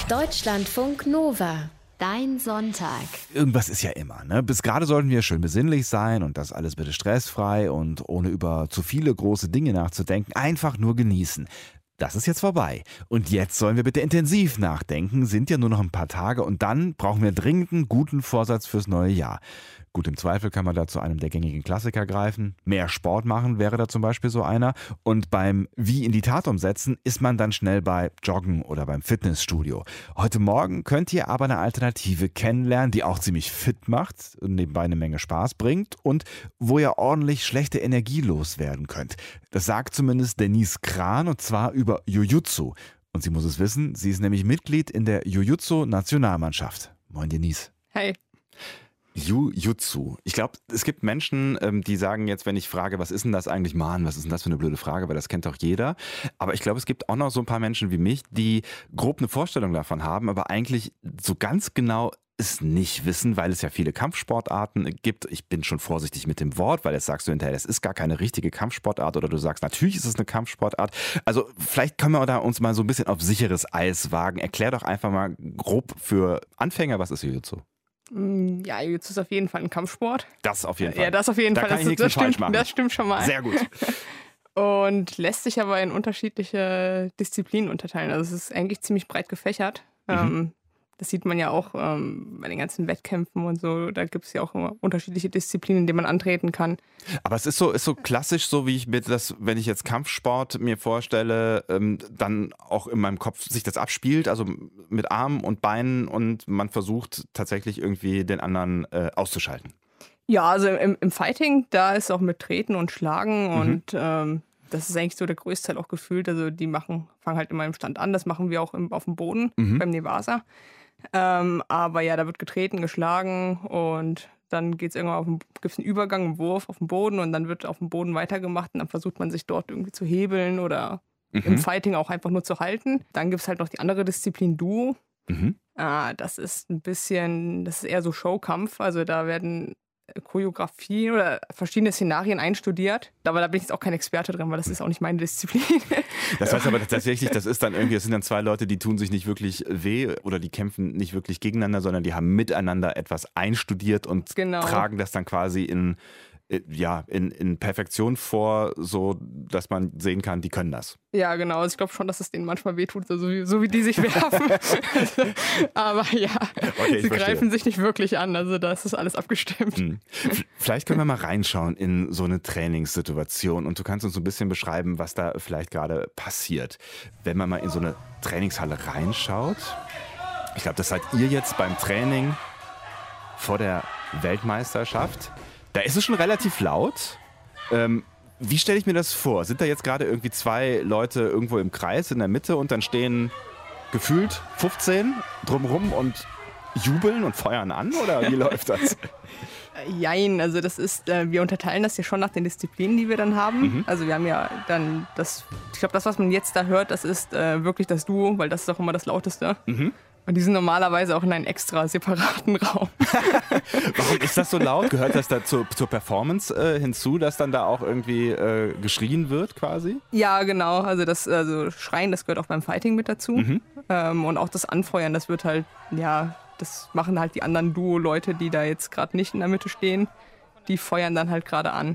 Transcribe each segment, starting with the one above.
Deutschlandfunk Nova. Dein Sonntag. Irgendwas ist ja immer, ne? Bis gerade sollten wir schön besinnlich sein und das alles bitte stressfrei und ohne über zu viele große Dinge nachzudenken, einfach nur genießen. Das ist jetzt vorbei. Und jetzt sollen wir bitte intensiv nachdenken, sind ja nur noch ein paar Tage und dann brauchen wir dringend einen guten Vorsatz fürs neue Jahr. Gut, im Zweifel kann man da zu einem der gängigen Klassiker greifen. Mehr Sport machen wäre da zum Beispiel so einer. Und beim Wie in die Tat umsetzen ist man dann schnell bei Joggen oder beim Fitnessstudio. Heute Morgen könnt ihr aber eine Alternative kennenlernen, die auch ziemlich fit macht und nebenbei eine Menge Spaß bringt und wo ihr ordentlich schlechte Energie loswerden könnt. Das sagt zumindest Denise Kran und zwar über Jujutsu. Und sie muss es wissen, sie ist nämlich Mitglied in der Jujutsu-Nationalmannschaft. Moin Denise. Hey. Jujutsu. Ich glaube, es gibt Menschen, die sagen jetzt, wenn ich frage, was ist denn das eigentlich? Mann, was ist denn das für eine blöde Frage? Weil das kennt doch jeder. Aber ich glaube, es gibt auch noch so ein paar Menschen wie mich, die grob eine Vorstellung davon haben, aber eigentlich so ganz genau es nicht wissen, weil es ja viele Kampfsportarten gibt. Ich bin schon vorsichtig mit dem Wort, weil jetzt sagst du hinterher, das ist gar keine richtige Kampfsportart oder du sagst, natürlich ist es eine Kampfsportart. Also vielleicht können wir da uns mal so ein bisschen auf sicheres Eis wagen. Erklär doch einfach mal grob für Anfänger, was ist Jiu-Jitsu? Ja, Jiu-Jitsu ist auf jeden Fall ein Kampfsport. Das auf jeden Fall. Ja, das auf jeden da Fall. Kann ich nichts falsch machen. Das stimmt schon mal. Sehr gut. Und lässt sich aber in unterschiedliche Disziplinen unterteilen. Also es ist eigentlich ziemlich breit gefächert. Das sieht man ja auch bei den ganzen Wettkämpfen und so. Da gibt es ja auch immer unterschiedliche Disziplinen, in denen man antreten kann. Aber es ist so klassisch, so wie ich mir das, wenn ich jetzt Kampfsport mir vorstelle, dann auch in meinem Kopf sich das abspielt, also mit Armen und Beinen und man versucht tatsächlich irgendwie den anderen auszuschalten. Ja, also im Fighting, da ist auch mit Treten und Schlagen und das ist eigentlich so der größte Teil auch gefühlt. Also die fangen halt immer im Stand an, das machen wir auch auf dem Boden beim Nevasa. Aber ja, da wird getreten, geschlagen und dann geht's irgendwann gibt's einen Übergang, einen Wurf auf den Boden und dann wird auf dem Boden weitergemacht und dann versucht man sich dort irgendwie zu hebeln oder im Fighting auch einfach nur zu halten. Dann gibt's halt noch die andere Disziplin Duo. Das ist eher so Showkampf, also da werden Choreografie oder verschiedene Szenarien einstudiert. Aber da bin ich jetzt auch kein Experte drin, weil das ist auch nicht meine Disziplin. Das heißt aber tatsächlich, das sind dann zwei Leute, die tun sich nicht wirklich weh oder die kämpfen nicht wirklich gegeneinander, sondern die haben miteinander etwas einstudiert und tragen das dann quasi in Perfektion vor, so dass man sehen kann, die können das. Ja, genau. Also ich glaube schon, dass es denen manchmal wehtut, so wie die sich werfen. Aber ja, okay, sie greifen sich nicht wirklich an. Also da ist das alles abgestimmt. Vielleicht können wir mal reinschauen in so eine Trainingssituation und du kannst uns so ein bisschen beschreiben, was da vielleicht gerade passiert. Wenn man mal in so eine Trainingshalle reinschaut, ich glaube, das seid ihr jetzt beim Training vor der Weltmeisterschaft. Da ist es schon relativ laut. Wie stelle ich mir das vor? Sind da jetzt gerade irgendwie zwei Leute irgendwo im Kreis in der Mitte und dann stehen gefühlt 15 drumherum und jubeln und feuern an? Oder wie läuft das? Jein, also das ist, wir unterteilen das ja schon nach den Disziplinen, die wir dann haben. Also wir haben ja dann ich glaube, das, was man jetzt da hört, das ist wirklich das Duo, weil das ist auch immer das Lauteste. Und die sind normalerweise auch in einem extra separaten Raum. Warum ist das so laut? Gehört das da zur Performance hinzu, dass dann da auch irgendwie geschrien wird quasi? Ja, genau. Also Schreien, das gehört auch beim Fighting mit dazu. Und auch das Anfeuern, das wird halt, das machen halt die anderen Duo-Leute, die da jetzt gerade nicht in der Mitte stehen. Die feuern dann halt gerade an.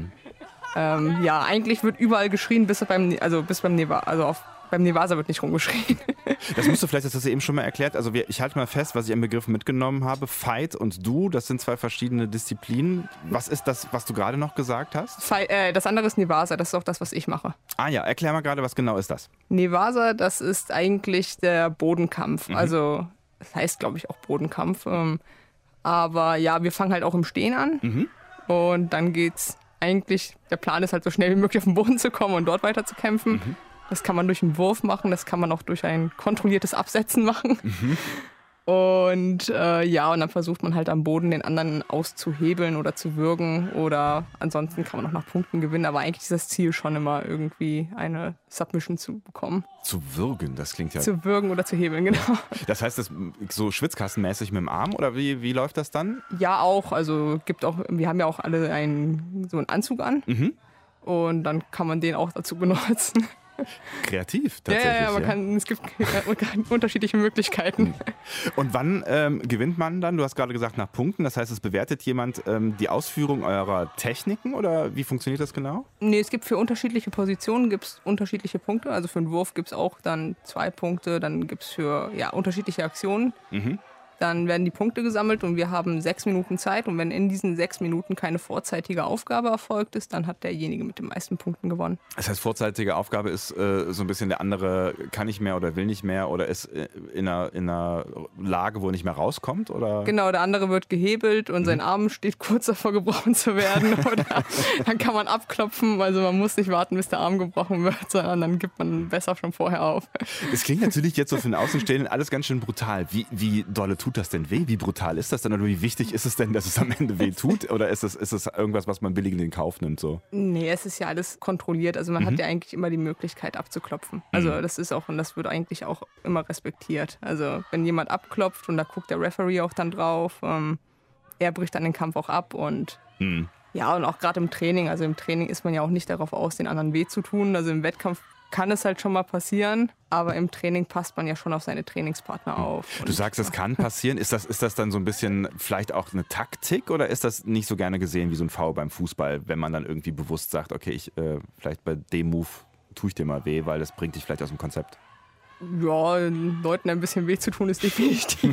Eigentlich wird überall geschrien, bis beim Nevasa, beim Nevasa wird nicht rumgeschrien. Das musst du vielleicht, das hast du eben schon mal erklärt. Also ich halte mal fest, was ich an Begriffen mitgenommen habe. Fight und Du, das sind zwei verschiedene Disziplinen. Was ist das, was du gerade noch gesagt hast? Das andere ist Nevasa, das ist auch das, was ich mache. Ah ja, erklär mal gerade, was genau ist das? Nevasa, das ist eigentlich der Bodenkampf. Also das heißt, glaube ich, auch Bodenkampf. Aber ja, wir fangen halt auch im Stehen an. Und dann geht's eigentlich, der Plan ist halt so schnell wie möglich auf den Boden zu kommen und dort weiter zu kämpfen. Das kann man durch einen Wurf machen, das kann man auch durch ein kontrolliertes Absetzen machen. Und und dann versucht man halt am Boden den anderen auszuhebeln oder zu würgen oder ansonsten kann man auch nach Punkten gewinnen. Aber eigentlich ist das Ziel schon immer irgendwie eine Submission zu bekommen. Zu würgen, das klingt ja... Zu würgen oder zu hebeln, genau. Das heißt, das so schwitzkastenmäßig mit dem Arm oder wie läuft das dann? Ja, auch. Also wir haben ja auch alle so einen Anzug an. Und dann kann man den auch dazu benutzen. Kreativ, tatsächlich. Ja, es gibt unterschiedliche Möglichkeiten. Und wann gewinnt man dann? Du hast gerade gesagt, nach Punkten. Das heißt, es bewertet jemand die Ausführung eurer Techniken oder wie funktioniert das genau? Nee, es gibt für unterschiedliche Positionen gibt's unterschiedliche Punkte. Also für einen Wurf gibt es auch dann 2 Punkte. Dann gibt es für unterschiedliche Aktionen. Dann werden die Punkte gesammelt und wir haben 6 Minuten Zeit. Und wenn in diesen 6 Minuten keine vorzeitige Aufgabe erfolgt ist, dann hat derjenige mit den meisten Punkten gewonnen. Das heißt, vorzeitige Aufgabe ist so ein bisschen der andere kann nicht mehr oder will nicht mehr oder ist in einer Lage, wo er nicht mehr rauskommt? Oder? Genau, der andere wird gehebelt und sein Arm steht kurz davor, gebrochen zu werden. Oder dann kann man abklopfen. Also man muss nicht warten, bis der Arm gebrochen wird, sondern dann gibt man besser schon vorher auf. Es klingt natürlich jetzt so für den Außenstehenden alles ganz schön brutal. Wie dolle tut das denn weh? Wie brutal ist das denn? Oder wie wichtig ist es denn, dass es am Ende weh tut? Oder ist es irgendwas, was man billig in den Kauf nimmt? So? Nee, es ist ja alles kontrolliert. Also man hat ja eigentlich immer die Möglichkeit abzuklopfen. Also das ist auch, und das wird eigentlich auch immer respektiert. Also wenn jemand abklopft und da guckt der Referee auch dann drauf, er bricht dann den Kampf auch ab und ja, und auch gerade im Training. Also im Training ist man ja auch nicht darauf aus, den anderen weh zu tun. Also im Wettkampf kann es halt schon mal passieren, aber im Training passt man ja schon auf seine Trainingspartner auf. Du sagst, das kann passieren. Ist das dann so ein bisschen vielleicht auch eine Taktik oder ist das nicht so gerne gesehen wie so ein Foul beim Fußball, wenn man dann irgendwie bewusst sagt, okay, vielleicht bei dem Move tue ich dir mal weh, weil das bringt dich vielleicht aus dem Konzept? Ja, Leuten ein bisschen weh zu tun ist definitiv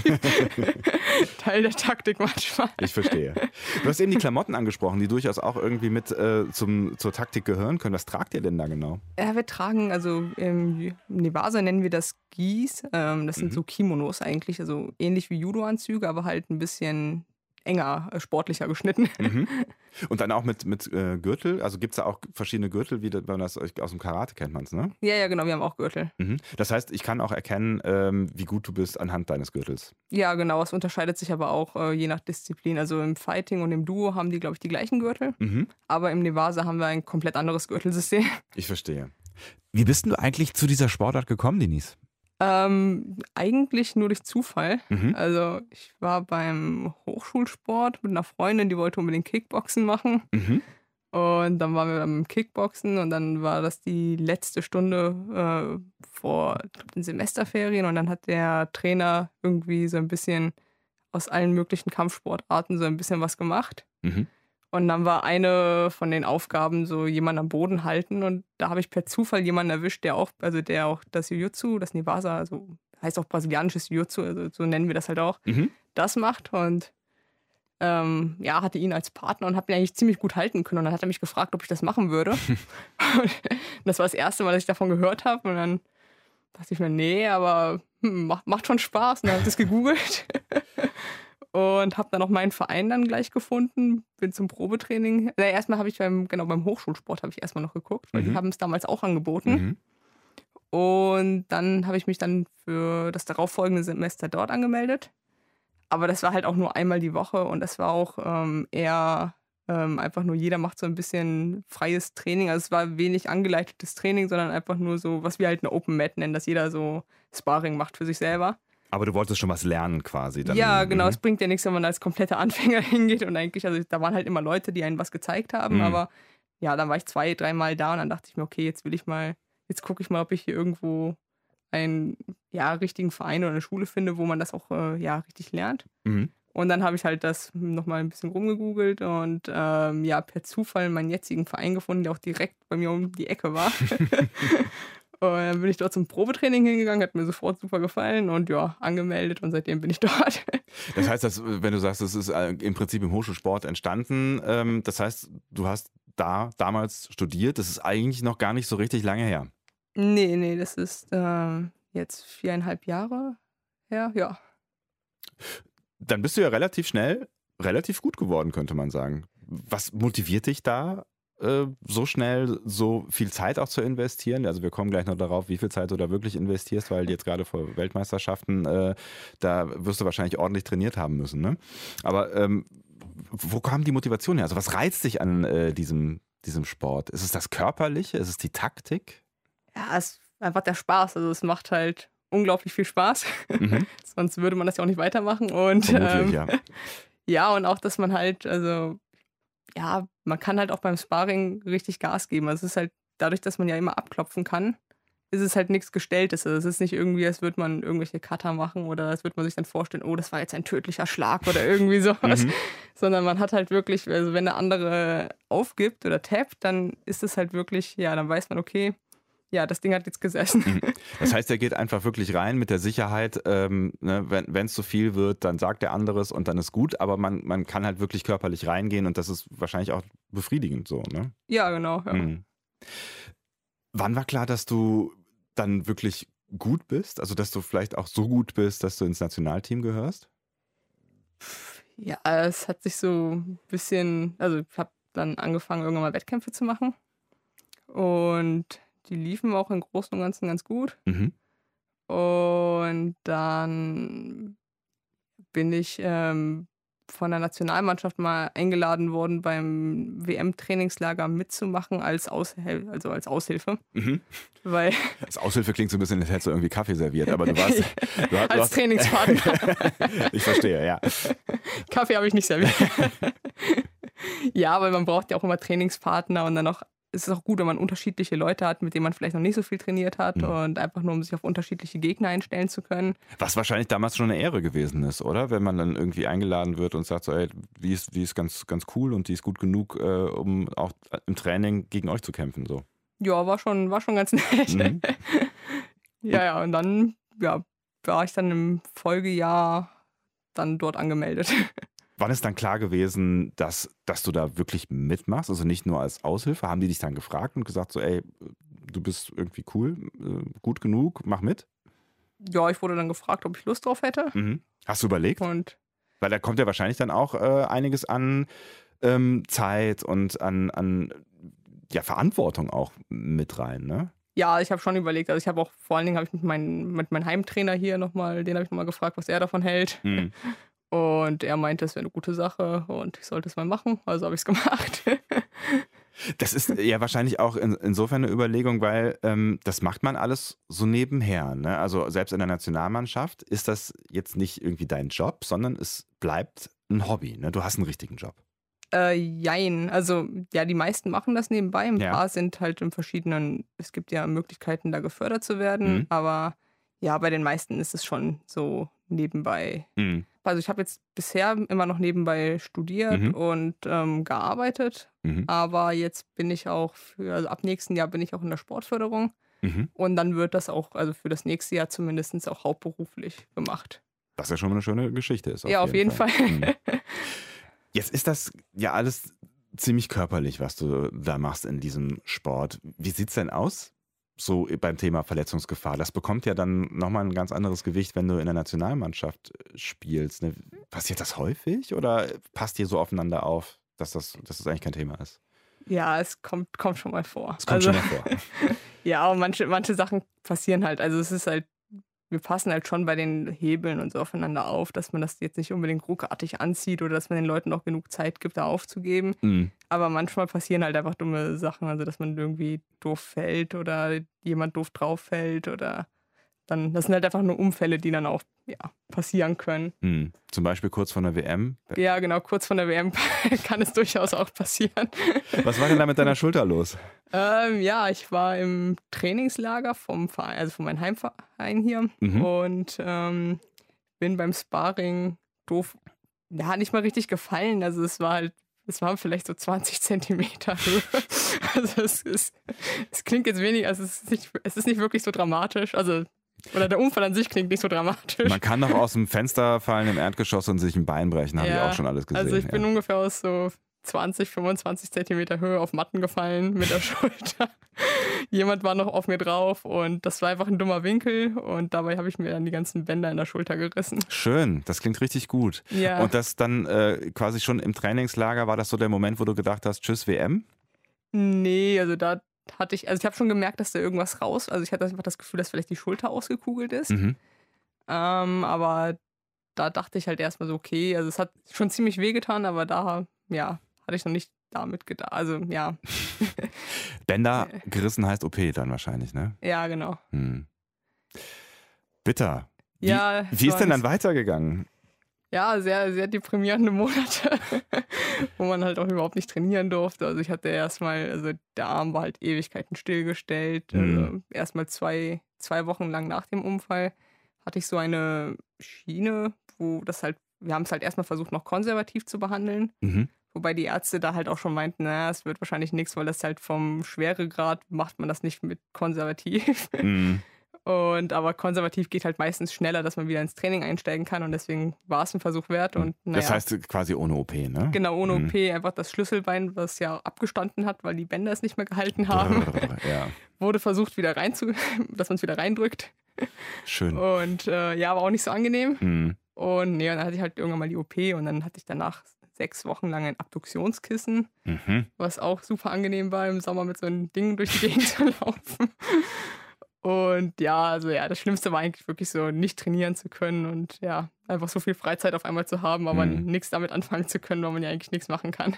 Teil der Taktik manchmal. Ich verstehe. Du hast eben die Klamotten angesprochen, die durchaus auch irgendwie mit zur Taktik gehören können. Was tragt ihr denn da genau? Ja, wir tragen, also im Nevasa nennen wir das Gis. Das sind so Kimonos eigentlich, also ähnlich wie Judo-Anzüge, aber halt ein bisschen enger, sportlicher geschnitten. Und dann auch mit Gürtel? Also gibt es da auch verschiedene Gürtel, wie man das aus dem Karate kennt man es, ne? Ja, genau, wir haben auch Gürtel. Das heißt, ich kann auch erkennen, wie gut du bist anhand deines Gürtels. Ja, genau, es unterscheidet sich aber auch je nach Disziplin. Also im Fighting und im Duo haben die, glaube ich, die gleichen Gürtel. Aber im Nevasa haben wir ein komplett anderes Gürtelsystem. Ich verstehe. Wie bist du eigentlich zu dieser Sportart gekommen, Denise? Eigentlich nur durch Zufall. Also ich war beim Hochschulsport mit einer Freundin, die wollte unbedingt Kickboxen machen. Und dann waren wir beim Kickboxen und dann war das die letzte Stunde vor den Semesterferien und dann hat der Trainer irgendwie so ein bisschen aus allen möglichen Kampfsportarten so ein bisschen was gemacht. Und dann war eine von den Aufgaben so jemanden am Boden halten und da habe ich per Zufall jemanden erwischt, der auch das Jiu-Jitsu, das Nevasa, also heißt auch brasilianisches Jiu-Jitsu, also so nennen wir das halt auch, das macht und hatte ihn als Partner und habe ihn eigentlich ziemlich gut halten können und dann hat er mich gefragt, ob ich das machen würde. Und das war das erste Mal, dass ich davon gehört habe und dann dachte ich mir, nee, aber macht schon Spaß und dann habe ich das gegoogelt. Und habe dann auch meinen Verein dann gleich gefunden, bin zum Probetraining. Erstmal habe ich beim Hochschulsport habe ich erstmal noch geguckt, weil die haben es damals auch angeboten. Und dann habe ich mich dann für das darauffolgende Semester dort angemeldet. Aber das war halt auch nur einmal die Woche und das war auch eher einfach nur, jeder macht so ein bisschen freies Training. Also es war wenig angeleitetes Training, sondern einfach nur so, was wir halt eine Open Mat nennen, dass jeder so Sparring macht für sich selber. Aber du wolltest schon was lernen quasi. Dann. Ja, genau. Es bringt ja nichts, wenn man als kompletter Anfänger hingeht. Und eigentlich, also da waren halt immer Leute, die einem was gezeigt haben. Aber ja, dann war ich 2-3 Mal da und dann dachte ich mir, okay, jetzt gucke ich mal, ob ich hier irgendwo einen richtigen Verein oder eine Schule finde, wo man das auch richtig lernt. Und dann habe ich halt das nochmal ein bisschen rumgegoogelt und per Zufall meinen jetzigen Verein gefunden, der auch direkt bei mir um die Ecke war. Und dann bin ich dort zum Probetraining hingegangen, hat mir sofort super gefallen und angemeldet und seitdem bin ich dort. Das heißt, wenn du sagst, das ist im Prinzip im Hochschulsport entstanden, das heißt, du hast da damals studiert, das ist eigentlich noch gar nicht so richtig lange her. Nee, das ist jetzt 4,5 Jahre her, ja. Dann bist du ja relativ schnell relativ gut geworden, könnte man sagen. Was motiviert dich da? So schnell so viel Zeit auch zu investieren. Also wir kommen gleich noch darauf, wie viel Zeit du da wirklich investierst, weil jetzt gerade vor Weltmeisterschaften, da wirst du wahrscheinlich ordentlich trainiert haben müssen. Ne? Aber wo kam die Motivation her? Also was reizt dich an diesem Sport? Ist es das Körperliche? Ist es die Taktik? Ja, es ist einfach der Spaß. Also es macht halt unglaublich viel Spaß. Sonst würde man das ja auch nicht weitermachen. Und vermutlich, ja. Ja, und auch, dass man halt, also man kann halt auch beim Sparring richtig Gas geben. Also es ist halt dadurch, dass man ja immer abklopfen kann ist es halt nichts Gestelltes. Also es ist nicht irgendwie, als würde man irgendwelche Cutter machen oder als würde man sich dann vorstellen, oh, das war jetzt ein tödlicher Schlag oder irgendwie sowas. Sondern man hat halt wirklich, also wenn der andere aufgibt oder tappt, dann ist es halt wirklich, ja, dann weiß man, okay, ja, das Ding hat jetzt gesessen. Das heißt, er geht einfach wirklich rein mit der Sicherheit, ne, wenn es zu viel wird, dann sagt der anderes und dann ist gut, aber man kann halt wirklich körperlich reingehen und das ist wahrscheinlich auch befriedigend so, ne? Ja, genau. Ja. Wann war klar, dass du dann wirklich gut bist? Also, dass du vielleicht auch so gut bist, dass du ins Nationalteam gehörst? Ja, es hat sich so ein bisschen, also ich habe dann angefangen, irgendwann mal Wettkämpfe zu machen. Und die liefen auch im Großen und Ganzen ganz gut. Und dann bin ich von der Nationalmannschaft mal eingeladen worden, beim WM-Trainingslager mitzumachen als Aushilfe. Weil Als Aushilfe klingt so ein bisschen, als hättest du irgendwie Kaffee serviert, aber du warst... als Trainingspartner. Ich verstehe, ja. Kaffee habe ich nicht serviert. Ja, weil man braucht ja auch immer Trainingspartner und dann auch, es ist auch gut, wenn man unterschiedliche Leute hat, mit denen man vielleicht noch nicht so viel trainiert hat und einfach nur, um sich auf unterschiedliche Gegner einstellen zu können. Was wahrscheinlich damals schon eine Ehre gewesen ist, oder? Wenn man dann irgendwie eingeladen wird und sagt so, ey, die ist ganz, ganz cool und die ist gut genug, um auch im Training gegen euch zu kämpfen, so. Ja, war schon ganz nett. Ja, und dann war ich dann im Folgejahr dann dort angemeldet. Wann ist dann klar gewesen, dass du da wirklich mitmachst? Also nicht nur als Aushilfe? Haben die dich dann gefragt und gesagt so, ey, du bist irgendwie cool, gut genug, mach mit? Ja, ich wurde dann gefragt, ob ich Lust drauf hätte. Hast du überlegt? Und Weil da kommt ja wahrscheinlich dann auch einiges an Zeit und an Verantwortung auch mit rein, ne? ja, ich habe schon überlegt. Also ich habe auch, vor allen Dingen habe ich mit meinem Heimtrainer hier nochmal, den habe ich nochmal gefragt, was er davon hält. Und er meinte, es wäre eine gute Sache und ich sollte es mal machen. Also habe ich es gemacht. Das ist ja wahrscheinlich auch insofern eine Überlegung, weil das macht man alles so nebenher, ne? Also selbst in der Nationalmannschaft ist das jetzt nicht irgendwie dein Job, sondern es bleibt ein Hobby, ne? Du hast einen richtigen Job. Jein. Also ja, die meisten machen das nebenbei. Ein paar sind halt in verschiedenen, es gibt ja Möglichkeiten, da gefördert zu werden. Aber ja, bei den meisten ist es schon so nebenbei. Also ich habe jetzt bisher immer noch nebenbei studiert und gearbeitet. Aber jetzt bin ich auch also ab nächsten Jahr bin ich auch in der Sportförderung. Und dann wird das auch, also für das nächste Jahr zumindest auch hauptberuflich gemacht. Was ja schon mal eine schöne Geschichte ist. Ja, auf jeden Fall. Jetzt ist das ja alles ziemlich körperlich, was du da machst in diesem Sport. Wie sieht es denn aus? So beim Thema Verletzungsgefahr. Das bekommt ja dann nochmal ein ganz anderes Gewicht, wenn du in der Nationalmannschaft spielst. Ne? Passiert das häufig oder passt ihr so aufeinander auf, dass das eigentlich kein Thema ist? Ja, es kommt schon mal vor. Es kommt schon mal vor. Ja, und manche Sachen passieren halt. Also es ist halt, wir passen halt schon bei den Hebeln und so aufeinander auf, dass man das jetzt nicht unbedingt ruckartig anzieht oder dass man den Leuten noch genug Zeit gibt, da aufzugeben. Aber manchmal passieren halt einfach dumme Sachen, also dass man irgendwie doof fällt oder jemand doof drauf fällt oder dann, das sind halt einfach nur Unfälle, die dann auch passieren können. Zum Beispiel kurz vor der WM? Ja, genau, kurz vor der WM kann es durchaus auch passieren. Was war denn da mit deiner Schulter los? Ja, ich war im Trainingslager vom Verein, also von meinem Heimverein hier und bin beim Sparring doof, nicht mal richtig gefallen. Also es waren vielleicht so 20 Zentimeter Höhe. Also es klingt jetzt wenig, also es ist nicht wirklich so dramatisch. Also oder der Unfall an sich klingt nicht so dramatisch. Man kann doch aus dem Fenster fallen im Erdgeschoss und sich ein Bein brechen, habe ich auch schon alles gesehen. Also ich bin ungefähr aus so 20, 25 Zentimeter Höhe auf Matten gefallen mit der Schulter. Jemand war noch auf mir drauf und das war einfach ein dummer Winkel und dabei habe ich mir dann die ganzen Bänder in der Schulter gerissen. Schön, das klingt richtig gut. Ja. Und das dann quasi schon im Trainingslager, war das so der Moment, wo du gedacht hast, tschüss WM? Nee, also da hatte ich habe schon gemerkt, dass da irgendwas raus, also ich hatte einfach das Gefühl, dass vielleicht die Schulter ausgekugelt ist. Aber da dachte ich halt erstmal so, okay, also es hat schon ziemlich wehgetan, aber da, hatte ich noch nicht damit gedacht, also ja. Bänder gerissen heißt OP dann wahrscheinlich, ne? Ja, genau. Bitter. Wie Ja, ist denn dann weitergegangen? Ja, sehr, sehr deprimierende Monate, wo man halt auch überhaupt nicht trainieren durfte. Also ich hatte erstmal, also der Arm war halt Ewigkeiten stillgestellt. Also erstmal zwei Wochen lang nach dem Unfall hatte ich so eine Schiene, wo das halt, wir haben es halt erstmal versucht, noch konservativ zu behandeln. Mhm. Wobei die Ärzte da halt auch schon meinten, naja, es wird wahrscheinlich nichts, weil das halt vom Schweregrad macht man das nicht mit konservativ. Mhm. Aber konservativ geht halt meistens schneller, dass man wieder ins Training einsteigen kann und deswegen war es ein Versuch wert. Und, Das heißt quasi ohne OP, ne? Genau, ohne OP, einfach das Schlüsselbein, was ja abgestanden hat, weil die Bänder es nicht mehr gehalten haben, Ja. wurde versucht, wieder dass man es wieder reindrückt. Schön. Und war auch nicht so angenehm. Mhm. Und dann hatte ich halt irgendwann mal die OP und dann hatte ich danach 6 Wochen lang ein Abduktionskissen, was auch super angenehm war, im Sommer mit so einem Ding durch die Gegend zu laufen. Und das Schlimmste war eigentlich wirklich so, nicht trainieren zu können und einfach so viel Freizeit auf einmal zu haben, aber nichts damit anfangen zu können, weil man ja eigentlich nichts machen kann.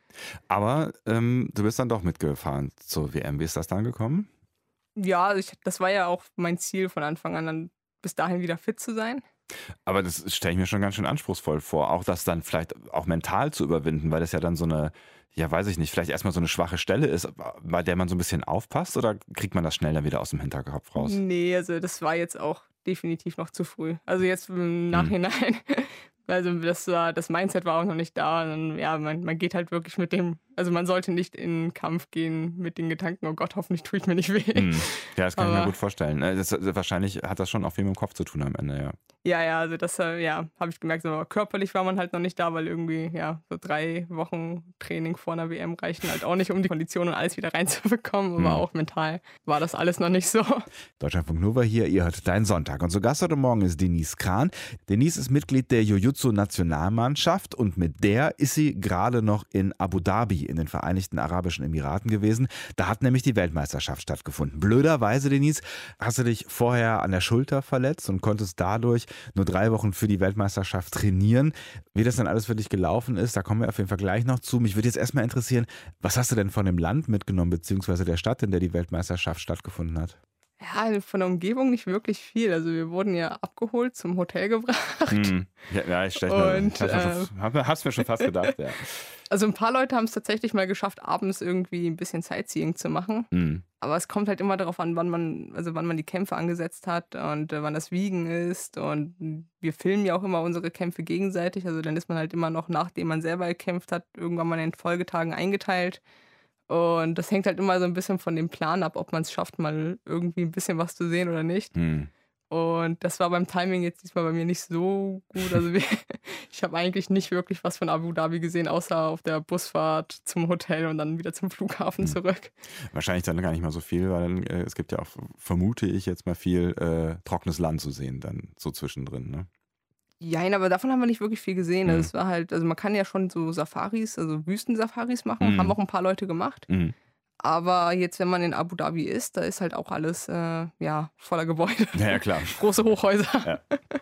Aber du bist dann doch mitgefahren zur WM. Wie ist das dann gekommen? Ja, das war ja auch mein Ziel von Anfang an, dann bis dahin wieder fit zu sein. Aber das stelle ich mir schon ganz schön anspruchsvoll vor, auch das dann vielleicht auch mental zu überwinden, weil das ja dann so eine, weiß ich nicht, vielleicht erstmal so eine schwache Stelle ist, bei der man so ein bisschen aufpasst, oder kriegt man das schnell dann wieder aus dem Hinterkopf raus? Nee, also das war jetzt auch definitiv noch zu früh. Also jetzt im Nachhinein, also das Mindset war auch noch nicht da. Und man geht halt wirklich mit dem, also man sollte nicht in den Kampf gehen mit den Gedanken, oh Gott, hoffentlich tue ich mir nicht weh. Ja, das kann ich mir gut vorstellen. Wahrscheinlich hat das schon auch viel mit dem Kopf zu tun am Ende, ja. Ja, also das habe ich gemerkt, aber körperlich war man halt noch nicht da, weil irgendwie, so 3 Wochen Training vor einer WM reichen halt auch nicht, um die Kondition und alles wieder reinzubekommen, aber auch mental war das alles noch nicht so. Deutschlandfunk Nova hier, ihr hört Dein Sonntag. Und zu Gast heute Morgen ist Denise Kran. Denise ist Mitglied der Jiu-Jitsu-Nationalmannschaft und mit der ist sie gerade noch in Abu Dhabi in den Vereinigten Arabischen Emiraten gewesen. Da hat nämlich die Weltmeisterschaft stattgefunden. Blöderweise, Denise, hast du dich vorher an der Schulter verletzt und konntest dadurch nur 3 Wochen für die Weltmeisterschaft trainieren. Wie das dann alles für dich gelaufen ist, da kommen wir auf jeden Fall gleich noch zu. Mich würde jetzt erstmal interessieren, was hast du denn von dem Land mitgenommen, beziehungsweise der Stadt, in der die Weltmeisterschaft stattgefunden hat? Ja, von der Umgebung nicht wirklich viel. Also wir wurden ja abgeholt, zum Hotel gebracht. Ja, ich hab's mir schon fast gedacht, ja. Also ein paar Leute haben es tatsächlich mal geschafft, abends irgendwie ein bisschen Sightseeing zu machen. Aber es kommt halt immer darauf an, wann man die Kämpfe angesetzt hat und wann das Wiegen ist. Und wir filmen ja auch immer unsere Kämpfe gegenseitig. Also dann ist man halt immer noch, nachdem man selber gekämpft hat, irgendwann mal in den Folgetagen eingeteilt. Und das hängt halt immer so ein bisschen von dem Plan ab, ob man es schafft, mal irgendwie ein bisschen was zu sehen oder nicht. Und das war beim Timing jetzt diesmal bei mir nicht so gut. Also ich habe eigentlich nicht wirklich was von Abu Dhabi gesehen, außer auf der Busfahrt zum Hotel und dann wieder zum Flughafen zurück. Wahrscheinlich dann gar nicht mal so viel, weil es gibt ja auch, vermute ich jetzt mal, viel trockenes Land zu sehen dann so zwischendrin, ne? Ja, aber davon haben wir nicht wirklich viel gesehen. Also es war halt, also man kann ja schon so Safaris, also Wüstensafaris machen, haben auch ein paar Leute gemacht. Aber jetzt, wenn man in Abu Dhabi ist, da ist halt auch alles voller Gebäude. Ja, klar. Große Hochhäuser.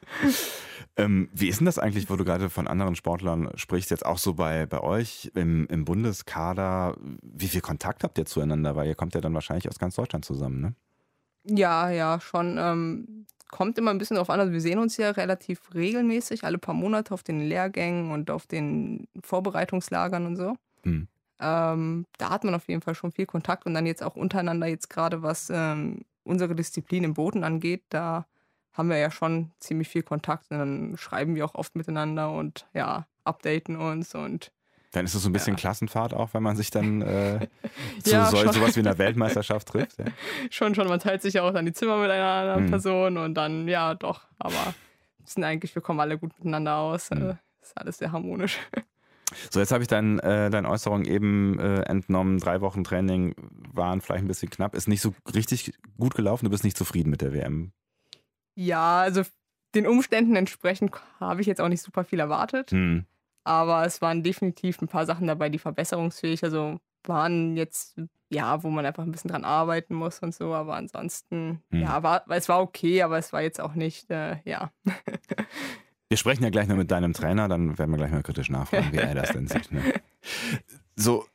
Ja. Wie ist denn das eigentlich, wo du gerade von anderen Sportlern sprichst, jetzt auch so bei euch im Bundeskader? Wie viel Kontakt habt ihr zueinander? Weil ihr kommt ja dann wahrscheinlich aus ganz Deutschland zusammen, ne? Ja, schon. Kommt immer ein bisschen drauf an. Also wir sehen uns ja relativ regelmäßig, alle paar Monate auf den Lehrgängen und auf den Vorbereitungslagern und so. Da hat man auf jeden Fall schon viel Kontakt und dann jetzt auch untereinander jetzt gerade, was unsere Disziplin im Boden angeht, da haben wir ja schon ziemlich viel Kontakt und dann schreiben wir auch oft miteinander und updaten uns und dann ist es so ein bisschen Klassenfahrt auch, wenn man sich dann sowas wie einer Weltmeisterschaft trifft. Ja. Schon, man teilt sich ja auch dann die Zimmer mit einer anderen Person und dann, doch, aber wir kommen alle gut miteinander aus. Ist alles sehr harmonisch. So, jetzt habe ich deine Äußerung eben entnommen. 3 Wochen Training waren vielleicht ein bisschen knapp. Ist nicht so richtig gut gelaufen. Du bist nicht zufrieden mit der WM. Ja, also den Umständen entsprechend habe ich jetzt auch nicht super viel erwartet. Aber es waren definitiv ein paar Sachen dabei, die verbesserungsfähig, also waren jetzt, wo man einfach ein bisschen dran arbeiten muss und so. Aber ansonsten, es war okay, aber es war jetzt auch nicht, Wir sprechen ja gleich noch mit deinem Trainer, dann werden wir gleich mal kritisch nachfragen, wie er das denn sieht. Ne? So,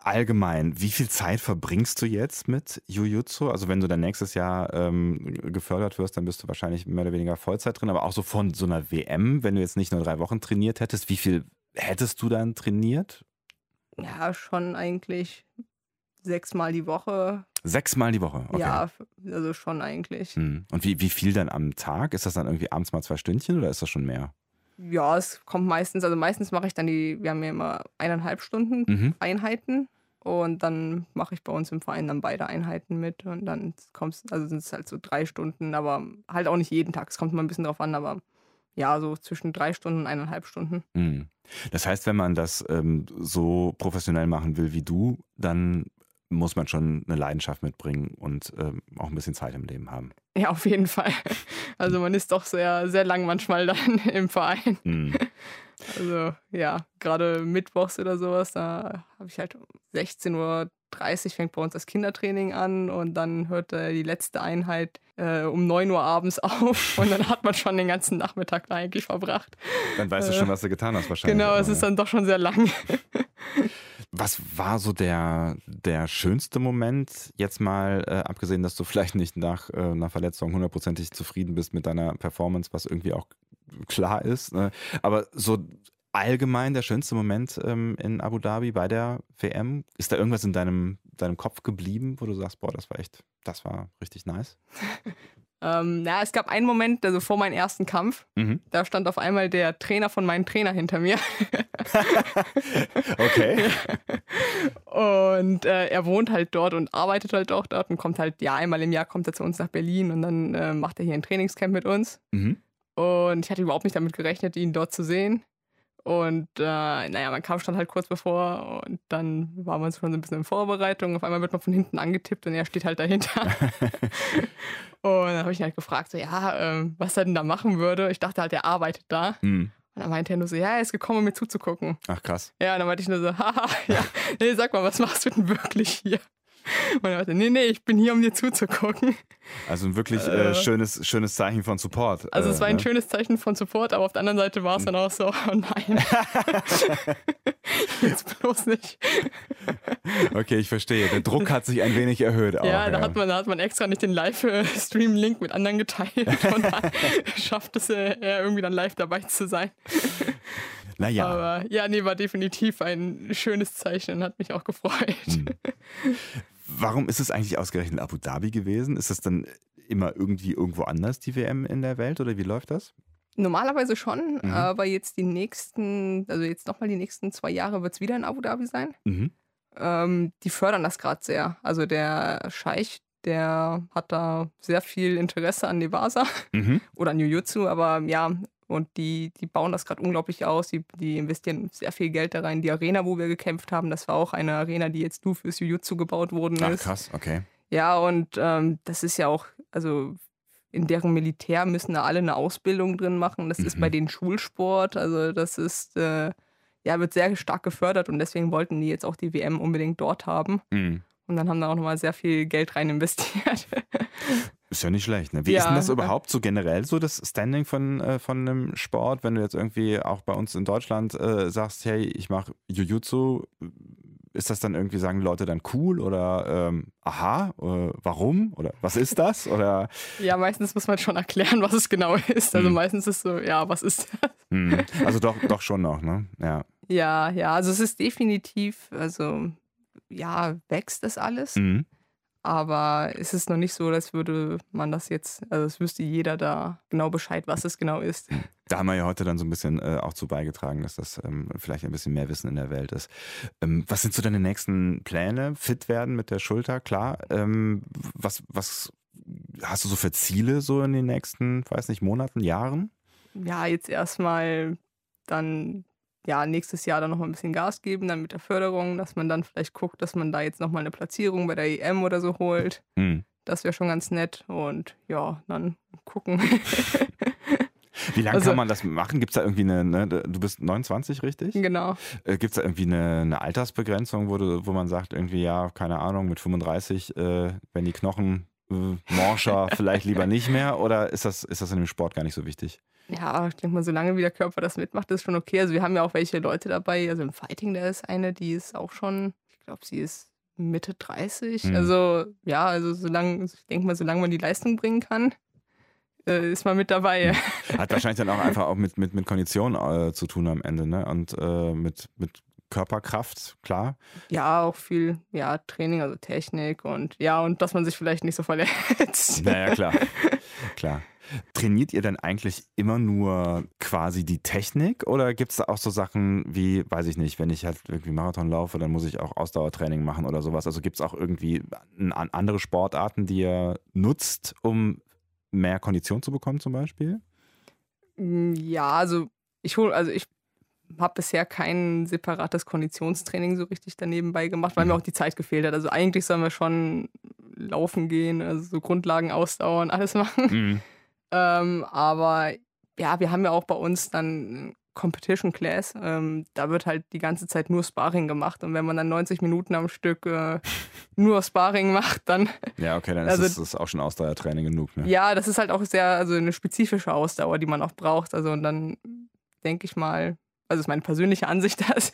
allgemein, wie viel Zeit verbringst du jetzt mit Jiu-Jitsu? Also wenn du dann nächstes Jahr gefördert wirst, dann bist du wahrscheinlich mehr oder weniger Vollzeit drin, aber auch so von so einer WM, wenn du jetzt nicht nur 3 Wochen trainiert hättest, wie viel hättest du dann trainiert? Ja, schon eigentlich 6-mal die Woche. 6-mal die Woche, okay. Ja, also schon eigentlich. Und wie viel dann am Tag? Ist das dann irgendwie abends mal 2 Stündchen oder ist das schon mehr? Ja, es kommt meistens, also meistens mache ich dann wir haben ja immer 1,5 Stunden Einheiten und dann mache ich bei uns im Verein dann beide Einheiten mit und dann sind es halt so 3 Stunden, aber halt auch nicht jeden Tag. Es kommt mal ein bisschen drauf an, aber ja, so zwischen 3 Stunden und 1,5 Stunden. Das heißt, wenn man das so professionell machen will wie du, dann muss man schon eine Leidenschaft mitbringen und auch ein bisschen Zeit im Leben haben. Ja, auf jeden Fall. Also man ist doch sehr, sehr lang manchmal dann im Verein. Also ja, gerade mittwochs oder sowas, da habe ich halt um 16:30 Uhr fängt bei uns das Kindertraining an und dann hört die letzte Einheit um 9 Uhr abends auf und dann hat man schon den ganzen Nachmittag da eigentlich verbracht. Dann weißt du schon, was du getan hast wahrscheinlich. Genau, es ist dann doch schon sehr lang. Was war so der schönste Moment, jetzt mal abgesehen, dass du vielleicht nicht nach einer Verletzung 100%ig zufrieden bist mit deiner Performance, was irgendwie auch klar ist, ne? Aber so allgemein der schönste Moment in Abu Dhabi bei der WM, ist da irgendwas in deinem Kopf geblieben, wo du sagst, boah, das war richtig nice? Es gab einen Moment, also vor meinem ersten Kampf, da stand auf einmal der Trainer von meinem Trainer hinter mir. Okay. Und er wohnt halt dort und arbeitet halt auch dort und kommt halt, ja, einmal im Jahr kommt er zu uns nach Berlin und dann macht er hier ein Trainingscamp mit uns. Und ich hatte überhaupt nicht damit gerechnet, ihn dort zu sehen. Und mein Kampf stand halt kurz bevor und dann war man schon so ein bisschen in Vorbereitung. Auf einmal wird man von hinten angetippt und er steht halt dahinter. Und dann habe ich ihn halt gefragt, so, was er denn da machen würde. Ich dachte halt, er arbeitet da. Und dann meinte er nur so, ja, er ist gekommen, um mir zuzugucken. Ach, krass. Ja, und dann meinte ich nur so, haha, ja, nee, sag mal, was machst du denn wirklich hier? Und er meinte, nee, ich bin hier, um dir zuzugucken. Also ein wirklich schönes Zeichen von Support. Also es war ein schönes Zeichen von Support, aber auf der anderen Seite war es dann auch so, oh nein. Jetzt bloß nicht. Okay, ich verstehe. Der Druck hat sich ein wenig erhöht. Auch, ja, da hat man extra nicht den Live-Stream-Link mit anderen geteilt und dann schafft es er irgendwie dann live dabei zu sein. Naja. Aber ja, nee, war definitiv ein schönes Zeichen und hat mich auch gefreut. Warum ist es eigentlich ausgerechnet Abu Dhabi gewesen? Ist es dann immer irgendwie irgendwo anders, die WM in der Welt, oder wie läuft das? Normalerweise schon, aber jetzt nochmal die nächsten 2 Jahre wird es wieder in Abu Dhabi sein. Die fördern das gerade sehr. Also der Scheich, der hat da sehr viel Interesse an Nevasa oder an Jiu-Jitsu, aber ja, und die bauen das gerade unglaublich aus. Die investieren sehr viel Geld da rein. Die Arena, wo wir gekämpft haben, das war auch eine Arena, die jetzt nur fürs Jiu-Jitsu gebaut worden ist. Ach, krass, okay. Ja, und das ist ja auch, also in deren Militär müssen da alle eine Ausbildung drin machen. Das ist bei denen Schulsport. Also das ist, wird sehr stark gefördert und deswegen wollten die jetzt auch die WM unbedingt dort haben. Und dann haben da auch nochmal sehr viel Geld rein investiert. Ist ja nicht schlecht, ne? Wie ist denn das überhaupt so generell, so das Standing von einem Sport, wenn du jetzt irgendwie auch bei uns in Deutschland sagst, hey, ich mache Jiu-Jitsu, ist das dann irgendwie, sagen die Leute dann cool oder warum oder was ist das? Oder? Ja, meistens muss man schon erklären, was es genau ist. Also meistens ist es so, ja, was ist das? Also doch schon noch, ne? Ja. Ja, also es ist definitiv, also ja, wächst das alles. Aber es ist noch nicht so, als würde man das jetzt, also es wüsste jeder da genau Bescheid, was es genau ist. Da haben wir ja heute dann so ein bisschen auch zu beigetragen, dass das vielleicht ein bisschen mehr Wissen in der Welt ist. Was sind so deine nächsten Pläne? Fit werden mit der Schulter, klar. Was hast du so für Ziele so in den nächsten, weiß nicht, Monaten, Jahren? Ja, jetzt erstmal dann nächstes Jahr dann noch mal ein bisschen Gas geben, dann mit der Förderung, dass man dann vielleicht guckt, dass man da jetzt noch mal eine Platzierung bei der EM oder so holt. Das wäre schon ganz nett und ja, dann gucken. Wie lange kann man das machen? Gibt es da irgendwie du bist 29, richtig? Genau. Gibt es da irgendwie eine Altersbegrenzung, wo man sagt, irgendwie, ja, keine Ahnung, mit 35, wenn die Knochen morscher, vielleicht lieber nicht mehr? Oder ist das in dem Sport gar nicht so wichtig? Ja, ich denke mal, solange wie der Körper das mitmacht, ist schon okay. Also wir haben ja auch welche Leute dabei. Also im Fighting, da ist eine, die ist auch schon, ich glaube, sie ist Mitte 30. Also ja, also ich denke mal, solange man die Leistung bringen kann, ist man mit dabei. Hat wahrscheinlich dann auch einfach auch mit Kondition zu tun am Ende, ne? Und mit Körperkraft, klar. Ja, auch viel Training, also Technik und dass man sich vielleicht nicht so verletzt. Naja, klar. Trainiert ihr denn eigentlich immer nur quasi die Technik oder gibt es da auch so Sachen wie, weiß ich nicht, wenn ich halt irgendwie Marathon laufe, dann muss ich auch Ausdauertraining machen oder sowas? Also gibt es auch irgendwie andere Sportarten, die ihr nutzt, um mehr Kondition zu bekommen zum Beispiel? Ja, also ich habe bisher kein separates Konditionstraining so richtig daneben gemacht, weil mir auch die Zeit gefehlt hat. Also eigentlich sollen wir schon laufen gehen, also so Grundlagen, Ausdauern, alles machen. Aber ja, wir haben ja auch bei uns dann Competition Class. Da wird halt die ganze Zeit nur Sparring gemacht. Und wenn man dann 90 Minuten am Stück nur Sparring macht, dann... Ja, okay, dann ist das auch schon Ausdauertraining genug. Ne? Ja, das ist halt auch eine spezifische Ausdauer, die man auch braucht. Also und dann denke ich mal, also ist meine persönliche Ansicht, dass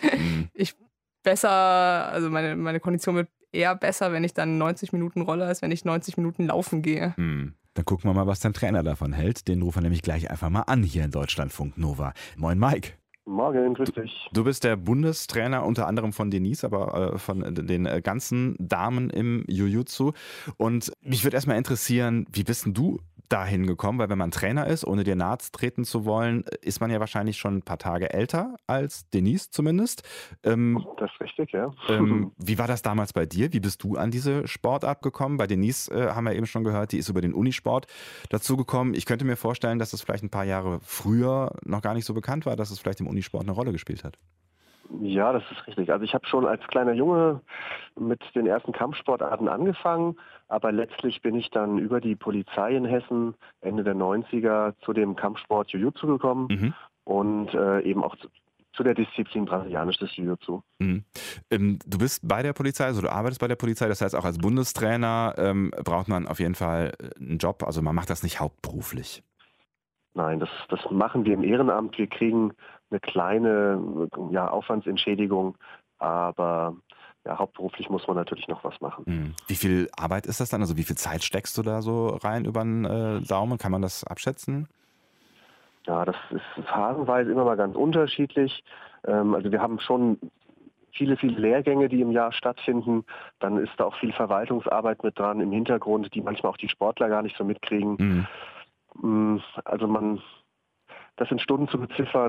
meine Kondition wird eher besser, wenn ich dann 90 Minuten rolle, als wenn ich 90 Minuten laufen gehe. Dann gucken wir mal, was dein Trainer davon hält. Den rufen wir nämlich gleich einfach mal an hier in Deutschlandfunk Nova. Moin Mike. Morgen, grüß dich. Du bist der Bundestrainer unter anderem von Denise, aber von den ganzen Damen im Jiu-Jitsu. Und mich würde erstmal interessieren, wie bist denn du dahin gekommen? Weil wenn man Trainer ist, ohne dir nahe treten zu wollen, ist man ja wahrscheinlich schon ein paar Tage älter als Denise zumindest. Das ist richtig, ja. Wie war das damals bei dir? Wie bist du an diese Sportart gekommen? Bei Denise haben wir eben schon gehört, die ist über den Unisport dazugekommen. Ich könnte mir vorstellen, dass das vielleicht ein paar Jahre früher noch gar nicht so bekannt war, dass es vielleicht im Unisport eine Rolle gespielt hat. Ja, das ist richtig. Also ich habe schon als kleiner Junge mit den ersten Kampfsportarten angefangen, aber letztlich bin ich dann über die Polizei in Hessen Ende der 90er zu dem Kampfsport Jiu-Jitsu gekommen und eben auch zu der Disziplin brasilianisches Jiu-Jitsu. Du bist bei der Polizei, also du arbeitest bei der Polizei, das heißt auch als Bundestrainer braucht man auf jeden Fall einen Job, also man macht das nicht hauptberuflich. Nein, das machen wir im Ehrenamt. Wir kriegen eine kleine Aufwandsentschädigung, aber hauptberuflich muss man natürlich noch was machen. Wie viel Arbeit ist das dann? Also wie viel Zeit steckst du da so rein über den Daumen? Kann man das abschätzen? Ja, das ist phasenweise immer mal ganz unterschiedlich. Also wir haben schon viele Lehrgänge, die im Jahr stattfinden. Dann ist da auch viel Verwaltungsarbeit mit dran im Hintergrund, die manchmal auch die Sportler gar nicht so mitkriegen. Also das in Stunden zu beziffern,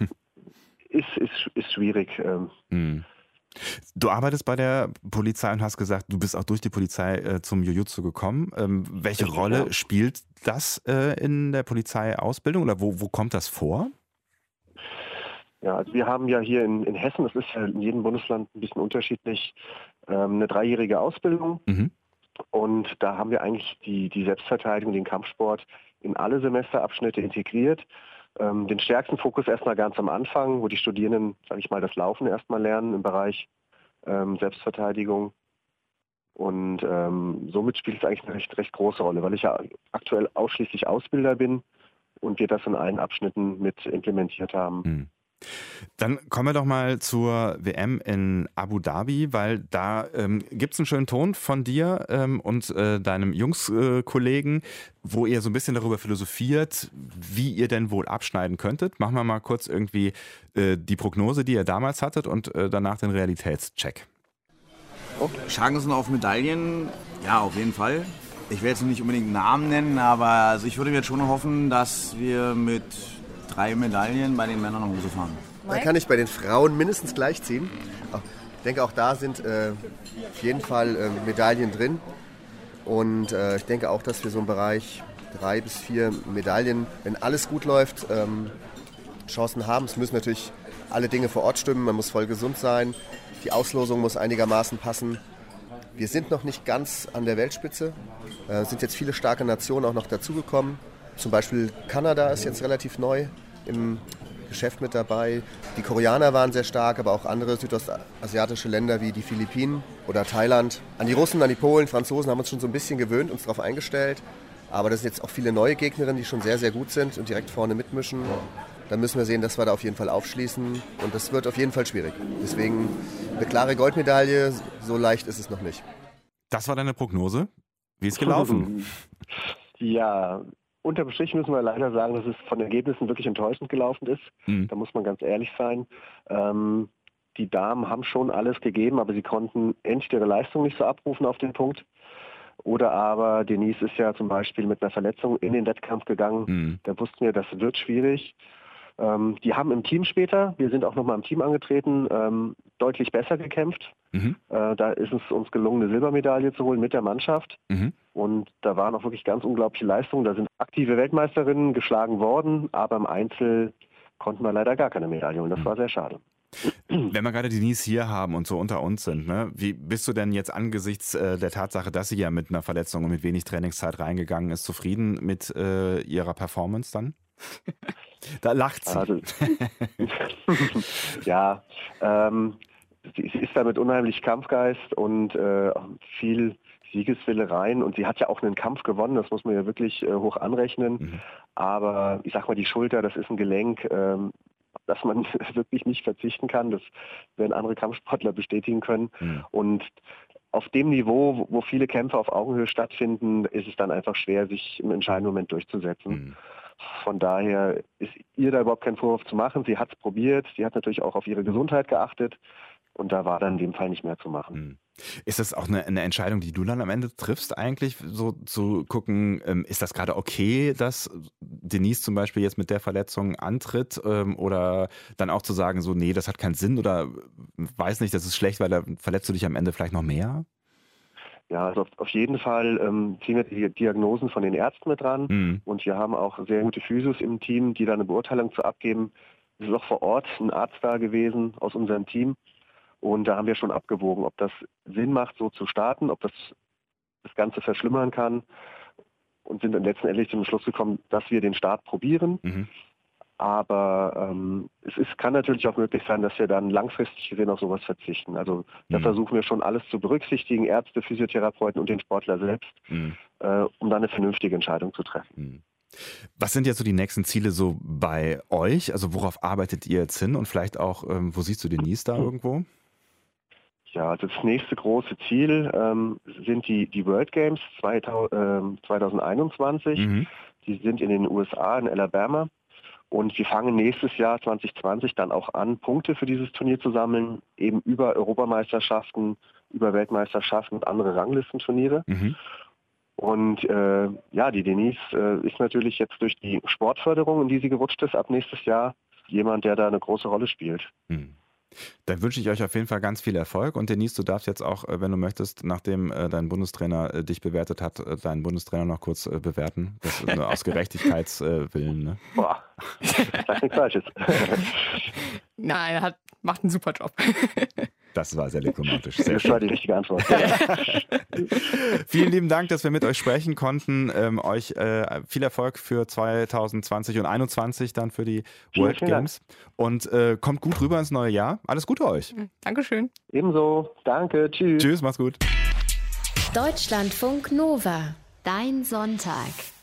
ist schwierig. Du arbeitest bei der Polizei und hast gesagt, du bist auch durch die Polizei zum Jiu-Jitsu gekommen. Welche Rolle spielt das in der Polizeiausbildung oder wo kommt das vor? Ja, also wir haben ja hier in Hessen, das ist ja in jedem Bundesland ein bisschen unterschiedlich, eine 3-jährige Ausbildung. Und da haben wir eigentlich die Selbstverteidigung, den Kampfsport in alle Semesterabschnitte integriert. Den stärksten Fokus erstmal ganz am Anfang, wo die Studierenden, sage ich mal, das Laufen erstmal lernen im Bereich Selbstverteidigung. Und somit spielt es eigentlich eine recht große Rolle, weil ich ja aktuell ausschließlich Ausbilder bin und wir das in allen Abschnitten mit implementiert haben. Dann kommen wir doch mal zur WM in Abu Dhabi, weil da gibt es einen schönen Ton von dir und deinem Jungskollegen, wo ihr so ein bisschen darüber philosophiert, wie ihr denn wohl abschneiden könntet. Machen wir mal kurz irgendwie die Prognose, die ihr damals hattet und danach den Realitätscheck. Chancen auf Medaillen, ja, auf jeden Fall. Ich will jetzt nicht unbedingt Namen nennen, aber also ich würde mir jetzt schon hoffen, dass wir mit 3 Medaillen bei den Männern nach Hause fahren. Da kann ich bei den Frauen mindestens gleich ziehen. Ich denke, auch da sind auf jeden Fall Medaillen drin. Und ich denke auch, dass wir so im Bereich 3 bis 4 Medaillen, wenn alles gut läuft, Chancen haben. Es müssen natürlich alle Dinge vor Ort stimmen. Man muss voll gesund sein. Die Auslosung muss einigermaßen passen. Wir sind noch nicht ganz an der Weltspitze. Es sind jetzt viele starke Nationen auch noch dazugekommen. Zum Beispiel Kanada ist jetzt relativ neu im Geschäft mit dabei. Die Koreaner waren sehr stark, aber auch andere südostasiatische Länder wie die Philippinen oder Thailand. An die Russen, an die Polen, Franzosen haben uns schon so ein bisschen gewöhnt, uns darauf eingestellt. Aber das sind jetzt auch viele neue Gegnerinnen, die schon sehr, sehr gut sind und direkt vorne mitmischen. dann müssen wir sehen, dass wir da auf jeden Fall aufschließen. Und das wird auf jeden Fall schwierig. Deswegen eine klare Goldmedaille, so leicht ist es noch nicht. Das war deine Prognose? Wie ist gelaufen? Ja, unterm Strich müssen wir leider sagen, dass es von Ergebnissen wirklich enttäuschend gelaufen ist. Da muss man ganz ehrlich sein. Die Damen haben schon alles gegeben, aber sie konnten entweder ihre Leistung nicht so abrufen auf den Punkt. Oder aber Denise ist ja zum Beispiel mit einer Verletzung in den Wettkampf gegangen. Da wussten wir, das wird schwierig. Die haben im Team später, wir sind auch nochmal im Team angetreten, deutlich besser gekämpft. Da ist es uns gelungen, eine Silbermedaille zu holen mit der Mannschaft. Und da waren auch wirklich ganz unglaubliche Leistungen. Da sind aktive Weltmeisterinnen geschlagen worden, aber im Einzel konnten wir leider gar keine Medaille und das war sehr schade. Wenn wir gerade Denise hier haben und so unter uns sind, ne, wie bist du denn jetzt angesichts der Tatsache, dass sie ja mit einer Verletzung und mit wenig Trainingszeit reingegangen ist, zufrieden mit ihrer Performance dann? Da lacht sie. Also, ja, sie ist da mit unheimlich Kampfgeist und viel Siegeswille rein und sie hat ja auch einen Kampf gewonnen, das muss man ja wirklich hoch anrechnen, aber ich sag mal, die Schulter, das ist ein Gelenk, dass man wirklich nicht verzichten kann, das werden andere Kampfsportler bestätigen können und auf dem Niveau, wo viele Kämpfe auf Augenhöhe stattfinden, ist es dann einfach schwer, sich im entscheidenden Moment durchzusetzen. Von daher ist ihr da überhaupt kein Vorwurf zu machen. Sie hat es probiert, sie hat natürlich auch auf ihre Gesundheit geachtet und da war dann in dem Fall nicht mehr zu machen. Ist das auch eine Entscheidung, die du dann am Ende triffst eigentlich, so zu gucken, ist das gerade okay, dass Denise zum Beispiel jetzt mit der Verletzung antritt oder dann auch zu sagen, so nee, das hat keinen Sinn oder weiß nicht, das ist schlecht, weil da verletzt du dich am Ende vielleicht noch mehr? Ja, also auf jeden Fall ziehen wir die Diagnosen von den Ärzten mit dran und wir haben auch sehr gute Physios im Team, die da eine Beurteilung zu abgeben. Es ist auch vor Ort ein Arzt da gewesen aus unserem Team und da haben wir schon abgewogen, ob das Sinn macht, so zu starten, ob das Ganze verschlimmern kann und sind dann letztendlich zum Schluss gekommen, dass wir den Start probieren. Aber kann natürlich auch möglich sein, dass wir dann langfristig gesehen auf sowas verzichten. Also da versuchen wir schon alles zu berücksichtigen, Ärzte, Physiotherapeuten und den Sportler selbst, um dann eine vernünftige Entscheidung zu treffen. Was sind jetzt so die nächsten Ziele so bei euch? Also worauf arbeitet ihr jetzt hin und vielleicht auch, wo siehst du Denise da irgendwo? Ja, also das nächste große Ziel sind die World Games 2021. Die sind in den USA, in Alabama. Und wir fangen nächstes Jahr 2020 dann auch an, Punkte für dieses Turnier zu sammeln, eben über Europameisterschaften, über Weltmeisterschaften und andere Ranglistenturniere. Und die Denise ist natürlich jetzt durch die Sportförderung, in die sie gerutscht ist, ab nächstes Jahr jemand, der da eine große Rolle spielt. Dann wünsche ich euch auf jeden Fall ganz viel Erfolg. Und Denise, du darfst jetzt auch, wenn du möchtest, nachdem dein Bundestrainer dich bewertet hat, deinen Bundestrainer noch kurz bewerten. Das ist aus Gerechtigkeitswillen. Ne? Boah, das ist nichts Falsches. Nein, er macht einen super Job. Das war sehr diplomatisch. Sehr das war die richtige Antwort. Vielen lieben Dank, dass wir mit euch sprechen konnten. Euch viel Erfolg für 2020 und 2021 dann für die World Games. Und kommt gut rüber ins neue Jahr. Alles Gute euch. Dankeschön. Ebenso. Danke. Tschüss. Tschüss, mach's gut. Deutschlandfunk Nova. Dein Sonntag.